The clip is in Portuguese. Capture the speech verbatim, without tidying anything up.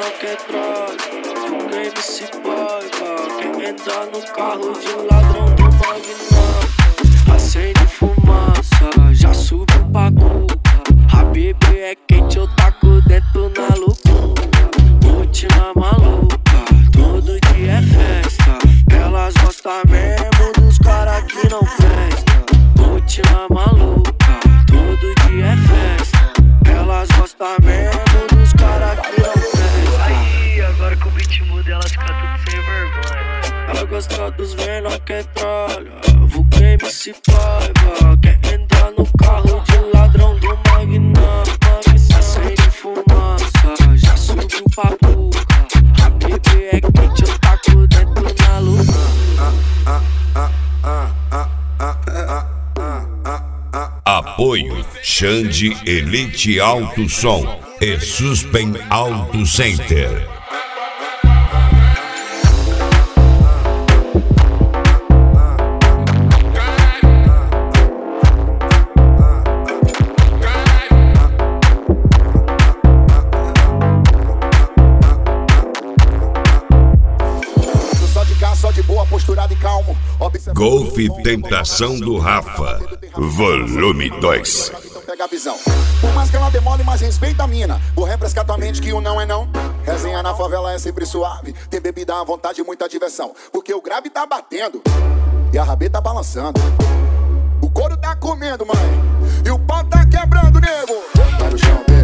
mequetrói, o game se paiva. Quem entra no carro de ladrão do magnata, acende fumaça, já subiu pra culpa. A bebê é quente, eu taco dentro na loucura. Última maluca, todo dia é festa. Elas gostam mesmo dos cara que não presta. Última maluca, todo dia é festa. Elas gostam mesmo dos cara que não presta. Aí, agora que o beat muda, elas ficam tudo sem vergonha. Ela gosta dos menor que trolha, o game se paiva. Quer entrar no carro de ladrão do magnata, acende fumaça, já subiu pra boca. A bebê é quente, eu taco dentro na luta. Apoio Xande Elite Alto Som e Suspen Auto Center. Golf Tentação do Rafa, volume dois. Pega a visão. Por mais que ela demole, mas respeita a mina. Vou refrescar tua mente que o não é não. Resenha na favela é sempre suave. Tem bebida à vontade e muita diversão. Porque o grave tá batendo e a rabeta tá balançando. O couro tá comendo, mãe, e o pau tá quebrando, nego. Vai no chão,